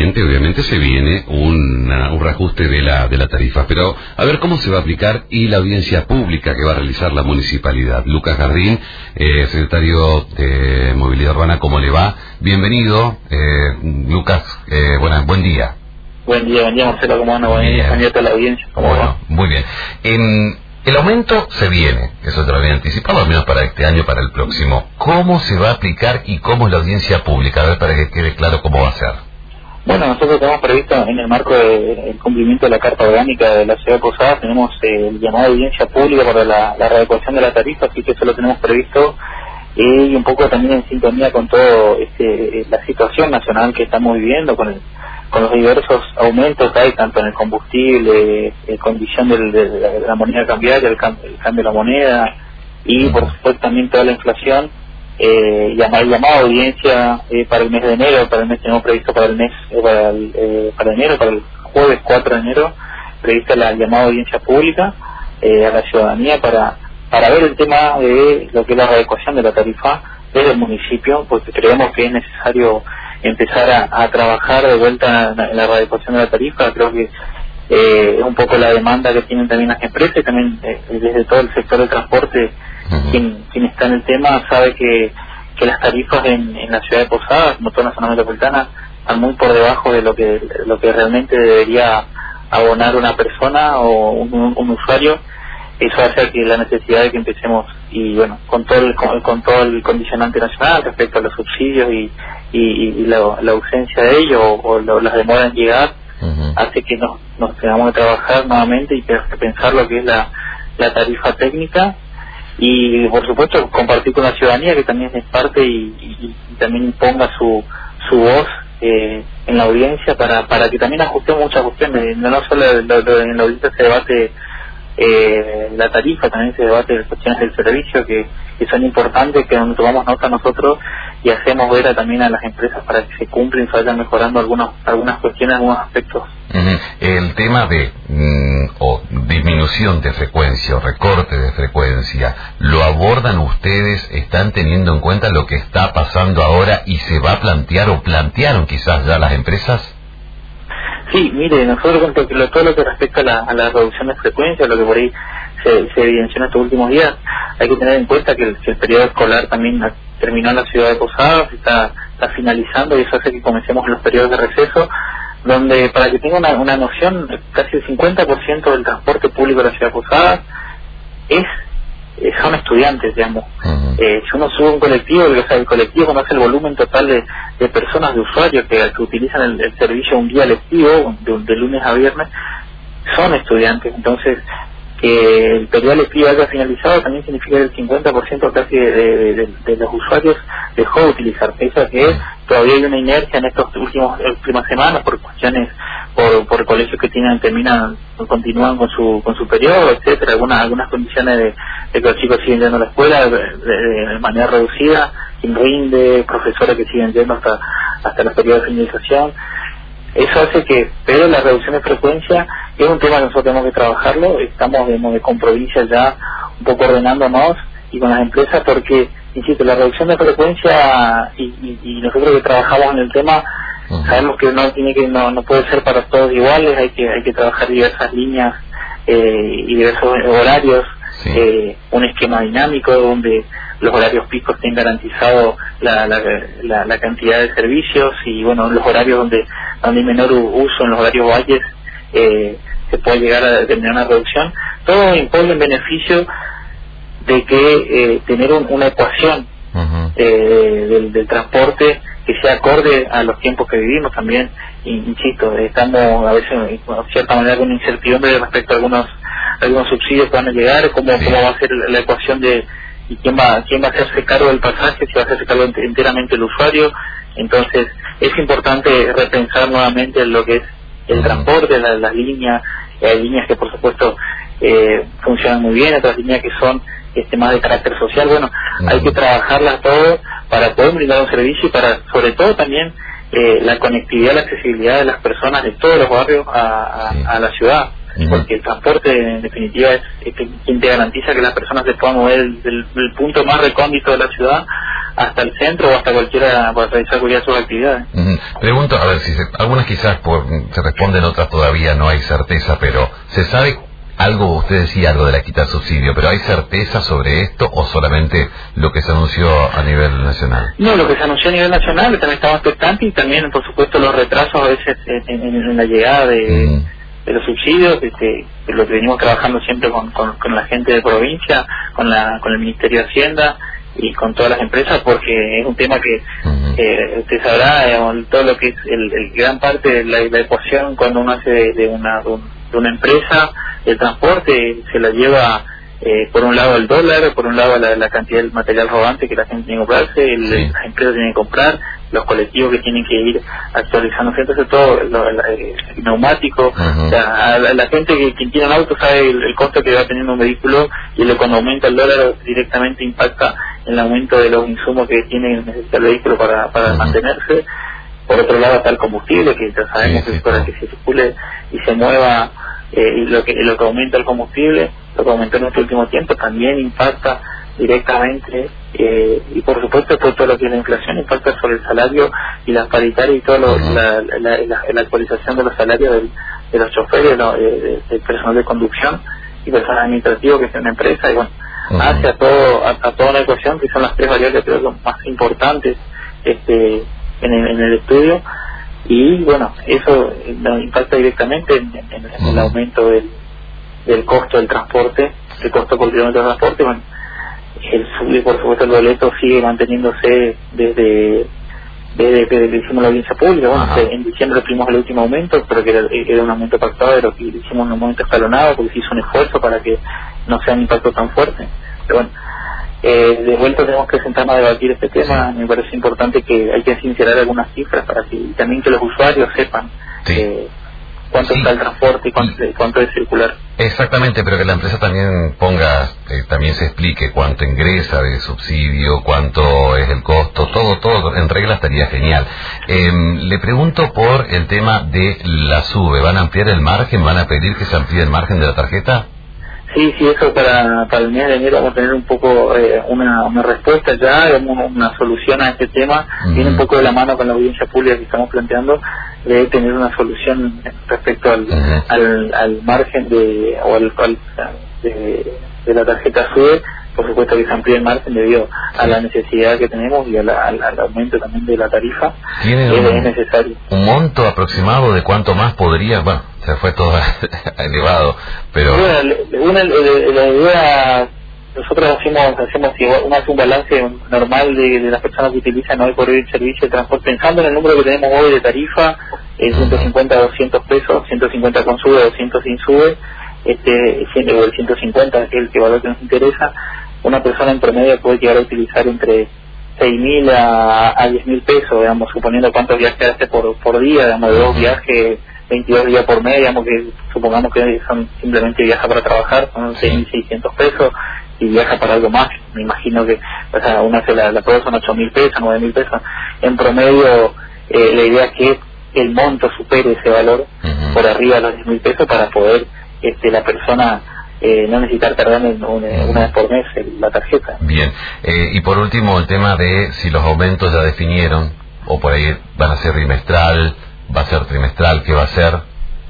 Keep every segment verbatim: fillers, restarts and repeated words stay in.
próximamente, obviamente, se viene una, un reajuste de la, de la tarifa. Pero a ver cómo se va a aplicar y la audiencia pública que va a realizar la municipalidad. Lucas Jardín, eh, secretario de Movilidad Urbana, ¿cómo le va? Bienvenido, eh, Lucas, eh, buena, buen día. Buen día, buen día, Marcelo, ¿cómo anda? Buen día, candidato a la audiencia. ¿Cómo bueno, va? Muy bien. En... El aumento se viene, eso te lo había anticipado, al menos para este año, para el próximo. ¿Cómo se va a aplicar y cómo es la audiencia pública? A ver, para que quede claro cómo va a ser. Bueno, nosotros tenemos previsto, en el marco del cumplimiento de la Carta Orgánica de la Ciudad de Posadas, tenemos eh, el llamado a audiencia pública para la, la readecuación de la tarifa, así que eso lo tenemos previsto, eh, y un poco también en sintonía con todo este, la situación nacional que estamos viviendo, con el con los diversos aumentos que hay tanto en el combustible, eh, condición del, de, de la moneda cambiaria, el, cam el cambio de la moneda y por supuesto también toda la inflación. Eh, llamar llamado a audiencia eh, para el mes de enero, para el mes tenemos previsto para el mes eh, para, el, eh, para enero, para el jueves cuatro de enero, prevista la llamada audiencia pública eh, a la ciudadanía para para ver el tema de lo que es la readecuación de la tarifa desde el municipio, porque creemos que es necesario empezar a, a trabajar de vuelta en la, en la readecuación de la tarifa. Creo que eh, es un poco la demanda que tienen también las empresas y también eh, desde todo el sector del transporte. Uh-huh. quien, quien está en el tema sabe que, que las tarifas en, en la ciudad de Posadas, como toda la zona metropolitana, están muy por debajo de lo que lo que realmente debería abonar una persona o un, un, un usuario. Eso hace que la necesidad de que empecemos, y bueno, con todo el, con, con todo el condicionante nacional respecto a los subsidios y, y, y la, la ausencia de ellos o, o lo, las demoras en llegar, uh-huh. hace que nos, nos tengamos que trabajar nuevamente y que pensar lo que es la, la tarifa técnica y por supuesto compartir con la ciudadanía que también es parte y, y, y también ponga su, su voz eh, en la audiencia para, para que también ajustemos muchas cuestiones. No, no solo lo, lo, en la audiencia se debate Eh, la tarifa, también se debate de cuestiones del servicio que, que son importantes, que donde tomamos nota nosotros y hacemos ver a, también a las empresas para que se cumplen, se vayan mejorando algunos, algunas cuestiones, algunos aspectos. Uh-huh. El tema de mm, o disminución de frecuencia o recorte de frecuencia, ¿lo abordan ustedes? ¿Están teniendo en cuenta lo que está pasando ahora y se va a plantear o plantearon quizás ya las empresas? Sí, mire, nosotros con todo lo que respecta a la, a la reducción de frecuencia, lo que por ahí se, se evidenció en estos últimos días, hay que tener en cuenta que el, que el periodo escolar también terminó en la ciudad de Posadas, está, está finalizando y eso hace que comencemos los periodos de receso, donde para que tenga una, una noción, casi el cincuenta por ciento del transporte público de la ciudad de Posadas es son estudiantes, digamos. Uh-huh. Eh, si uno sube un colectivo, o sea, el colectivo conoce el volumen total de, de personas, de usuarios que, que utilizan el, el servicio un día lectivo, de, de lunes a viernes, son estudiantes. Entonces, que el periodo lectivo haya finalizado también significa que el cincuenta por ciento casi de, de, de, de los usuarios dejó de utilizar. Eso que uh-huh. todavía hay una inercia en estas últimas últimas semanas por cuestiones, por, por colegios que tienen terminan continúan con su con su periodo, etcétera, algunas algunas condiciones de, de que los chicos siguen yendo a la escuela de, de, de manera reducida, sin rinde, profesores que siguen yendo hasta hasta los periodos de finalización. Eso hace que, pero la reducción de frecuencia es un tema que nosotros tenemos que trabajarlo. Estamos digamos, de con provincias ya un poco ordenándonos y con las empresas porque, insisto, la reducción de frecuencia y, y, y nosotros que trabajamos en el tema uh-huh. sabemos que no tiene que no, no puede ser para todos iguales, hay que hay que trabajar diversas líneas eh, y diversos horarios, sí. eh, un esquema dinámico donde los horarios picos estén garantizados la, la, la, la cantidad de servicios y bueno los horarios donde donde hay menor uso en los horarios valles eh, se puede llegar a determinar una reducción, todo impone en beneficio de que eh, tener un, una ecuación uh-huh. eh, del, del transporte que sea acorde a los tiempos que vivimos también, insisto, estamos a veces de cierta manera con incertidumbre respecto a algunos algunos subsidios que van a llegar, cómo, sí. cómo va a ser la ecuación de y quién va quién va a hacerse cargo del pasaje, si va a hacerse cargo enteramente el usuario. Entonces es importante repensar nuevamente lo que es el uh-huh. transporte, la, las líneas, hay líneas que por supuesto eh, funcionan muy bien, otras líneas que son este más de carácter social. Bueno, uh-huh. hay que trabajarlas todo para poder brindar un servicio y para sobre todo también eh, la conectividad, la accesibilidad de las personas de todos los barrios a, a, sí. a la ciudad. Porque el transporte en definitiva es, es quien te garantiza que las personas se puedan mover del, del punto más recóndito de la ciudad hasta el centro o hasta cualquiera para realizar cualquiera de sus actividades. Uh-huh. Pregunto, a ver, si se, algunas quizás por, se responden, otras todavía no hay certeza, pero ¿se sabe algo? Usted decía algo de la quita subsidio, pero ¿hay certeza sobre esto o solamente lo que se anunció a nivel nacional? No, lo que se anunció a nivel nacional, también estamos expectantes, y también, por supuesto, los retrasos a veces en, en, en la llegada de, mm. de los subsidios, este, lo que venimos trabajando siempre con, con, con la gente de provincia, con la con el Ministerio de Hacienda y con todas las empresas, porque es un tema que uh-huh. eh, usted sabrá, digamos, todo lo que es el, el gran parte de la, la ecuación cuando uno hace de, de, una, de una empresa, el transporte se la lleva eh, por un lado el dólar, por un lado la, la cantidad de material rodante que la gente tiene que comprarse, el, sí. las empresas tienen que comprar, los colectivos que tienen que ir actualizándose, entonces todo lo, el, el neumático, uh-huh. o sea, la, la gente que quien tiene un auto sabe el, el costo que va teniendo un vehículo, y lo, cuando aumenta el dólar directamente impacta en el aumento de los insumos que tiene necesita el vehículo para, para uh-huh. mantenerse. Por otro lado está el combustible, que ya sabemos sí, sí, que para sí. que se circule y se mueva, eh, y lo que lo que aumenta el combustible, lo que aumentó en este último tiempo, también impacta directamente, eh, y por supuesto por todo lo que es la inflación impacta sobre el salario y las paritarias y todo lo, uh-huh. la, la, la, la actualización de los salarios del, de los choferes, no, de, del personal de conducción y personal administrativo que es una empresa, y bueno, uh-huh. hace a todo a, a toda una ecuación que son las tres variables creo que más importantes este en el, en el estudio, y bueno, eso impacta directamente en, en, en el aumento del, del costo del transporte, el costo por kilómetro de transporte. Bueno, el subir, por supuesto, el boleto sigue manteniéndose desde desde que hicimos la audiencia pública. Bueno, se, en diciembre tuvimos el último aumento, pero que era, era un aumento pactado, pero que hicimos un aumento escalonado porque se hizo un esfuerzo para que no sea un impacto tan fuerte. Pero bueno, Eh, de vuelta tenemos que sentarnos a debatir este tema. Me parece importante que hay que sincerar algunas cifras para que también que los usuarios sepan sí. eh, cuánto sí. está el transporte y cuánto, cuánto es circular. Exactamente, pero que la empresa también ponga, eh, también se explique cuánto ingresa de subsidio, cuánto es el costo, todo, todo en regla estaría genial. Eh, le pregunto por el tema de la SUBE. ¿Van a ampliar el margen? ¿Van a pedir que se amplíe el margen de la tarjeta? Sí, sí, eso para, para el mes de enero vamos a tener un poco eh, una, una respuesta ya, una, una solución a este tema. Uh-huh. Viene un poco de la mano con la audiencia pública que estamos planteando, de tener una solución respecto al, uh-huh. al, al margen de o al, al de, de la tarjeta SUBE. Por supuesto que se amplíe el margen debido a la necesidad que tenemos y a la, al, al aumento también de la tarifa. ¿Tiene es, un, es necesario. un monto aproximado de cuánto más podría? Bueno, se fue todo elevado, pero... Bueno, una, la, la idea, nosotros hacemos, hacemos uno hace un balance normal de, de las personas que utilizan hoy por hoy el servicio de transporte, pensando en el número que tenemos hoy de tarifa, eh, ciento cincuenta a doscientos pesos, ciento cincuenta con SUBE, doscientos sin SUBE, este, o el ciento cincuenta, que es el que valor que nos interesa. Una persona en promedio puede llegar a utilizar entre seis mil a diez mil pesos, digamos, suponiendo cuántos viajes hace por, por día, digamos, de dos viajes, veintidós días por mes, digamos, que supongamos que son simplemente viaja para trabajar, son seis mil seiscientos pesos, y viaja para algo más, me imagino que, o sea, una se la, la prueba son ocho mil pesos, nueve mil pesos, en promedio, eh, la idea es que el monto supere ese valor uh-huh. por arriba de los diez mil pesos para poder, este, la persona Eh, no necesitar tardar en una, una vez por mes en la tarjeta. Bien, eh, y por último el tema de si los aumentos ya definieron, o por ahí van a ser trimestral, va a ser trimestral, ¿qué va a ser?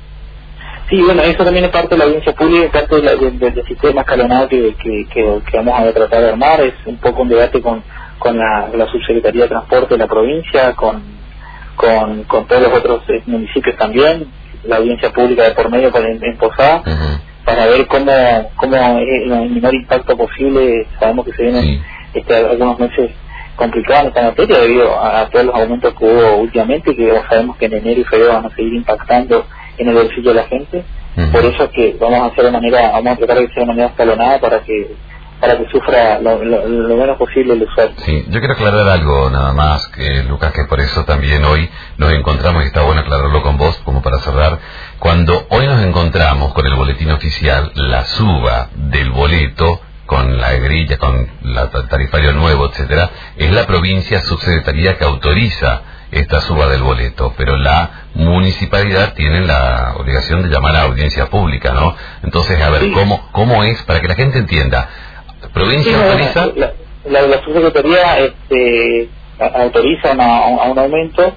Sí, bueno, eso también es parte de la audiencia pública, es parte de la, de, de, del sistema escalonado que, que, que, que vamos a tratar de armar. Es un poco un debate con, con la, la Subsecretaría de Transporte de la provincia, con, con, con todos los otros eh, municipios también, la audiencia pública de por medio en, en Posada. Uh-huh. Para ver cómo cómo es el menor impacto posible. Sabemos que se vienen sí. este, algunos meses complicados en esta materia debido a, a todos los aumentos que hubo últimamente, que sabemos que en enero y febrero van a seguir impactando en el bolsillo de la gente. Uh-huh. Por eso es que vamos a hacer de manera, vamos a tratar de hacer de manera escalonada para que para que sufra lo, lo, lo menos posible el usuario. Sí, yo quiero aclarar algo nada más, que Lucas, que por eso también hoy nos encontramos, y está bueno aclararlo con vos, como para cerrar. Cuando hoy nos encontramos con el boletín oficial, la suba del boleto, con la grilla, con la tarifario nuevo, etcétera, es la provincia subsecretaría que autoriza esta suba del boleto, pero la municipalidad tiene la obligación de llamar a audiencia pública, ¿no? Entonces, a ver, sí. ¿cómo cómo es? Para que la gente entienda, provincia sí, autoriza... La, la, la subsecretaría este, autoriza una, a un aumento,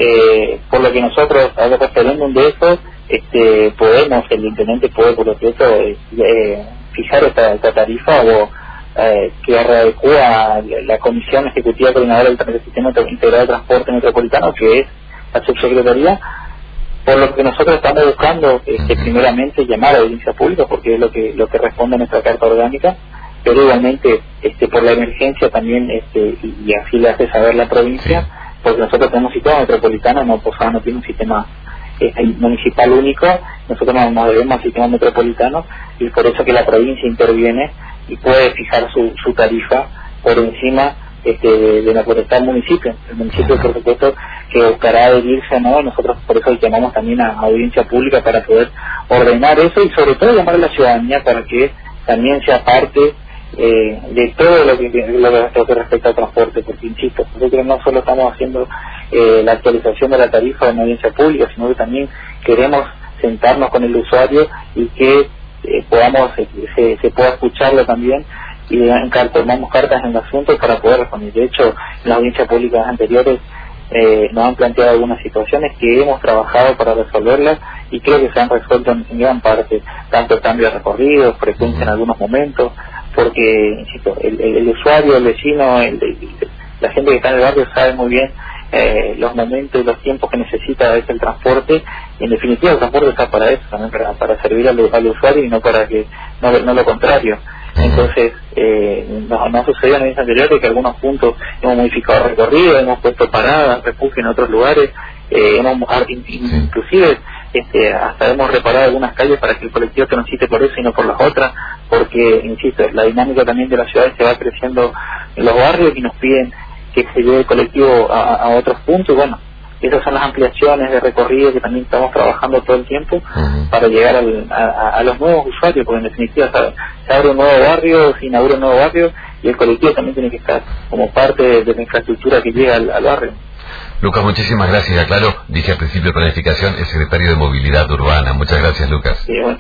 eh, por lo que nosotros, a los referéndum de eso, este, podemos, el intendente puede por lo que eso, eh, eh, fijar esta, esta tarifa o eh, que readecua la Comisión Ejecutiva Coordinadora del Sistema Integrado de Transporte Metropolitano, que es la subsecretaría, por lo que nosotros estamos buscando este, uh-huh. primeramente llamar a la audiencia pública, porque es lo que lo que responde a nuestra carta orgánica, pero igualmente este por la emergencia también, este y, y así le hace saber la provincia, sí. porque nosotros tenemos un sistema metropolitano, no Posada no tiene un sistema este, municipal único, nosotros nos, nos debemos al sistema metropolitano, y por eso que la provincia interviene y puede fijar su, su tarifa por encima este, de, de la potestad del municipio. El municipio, por supuesto, que buscará adherirse o no, nosotros por eso llamamos también a audiencia pública para poder ordenar eso y sobre todo llamar a la ciudadanía para que también sea parte eh, de todo lo que, lo, lo que respecta al transporte, porque insisto, nosotros no solo estamos haciendo eh, la actualización de la tarifa de una audiencia pública, sino que también queremos sentarnos con el usuario y que eh, podamos, eh, se, se pueda escucharlo también y tomamos cartas en el asunto para poder responder. De hecho, en las audiencias públicas anteriores eh, nos han planteado algunas situaciones que hemos trabajado para resolverlas y creo que se han resuelto en, en gran parte, tanto el cambio de recorrido, frecuencia en algunos momentos, porque, insisto, el, el, el usuario, el vecino, el, el, la gente que está en el barrio sabe muy bien eh, los momentos y los tiempos que necesita a veces el transporte, y en definitiva el transporte está para eso, también para, para servir al, al usuario y no para que, no, no lo contrario. Entonces, eh, no, no ha sucedido en años anteriores que algunos puntos hemos modificado recorrido, hemos puesto paradas, refugio en otros lugares, eh, hemos, inclusive este, hasta hemos reparado algunas calles para que el colectivo transite por eso y no por las otras, porque, insisto, la dinámica también de la ciudad se va creciendo en los barrios y nos piden que se lleve el colectivo a, a otros puntos. Bueno, esas son las ampliaciones de recorrido que también estamos trabajando todo el tiempo uh-huh. para llegar al, a, a los nuevos usuarios, porque en definitiva se, se abre un nuevo barrio, se inaugura un nuevo barrio y el colectivo también tiene que estar como parte de, de la infraestructura que llega al, al barrio. Lucas, muchísimas gracias. Aclaro, dije al principio de planificación, el secretario de Movilidad Urbana. Muchas gracias, Lucas. Sí, bueno.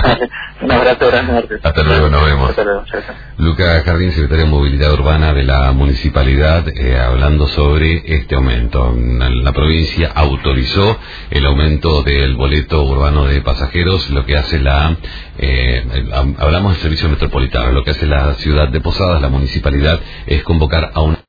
Un abrazo grande. Hasta luego, nos vemos. Hasta luego. Chao, chao. Lucas Jardín, secretario de Movilidad Urbana de la Municipalidad, eh, hablando sobre este aumento. La provincia autorizó el aumento del boleto urbano de pasajeros, lo que hace la... Eh, hablamos del servicio metropolitano, lo que hace la ciudad de Posadas, la municipalidad, es convocar a una...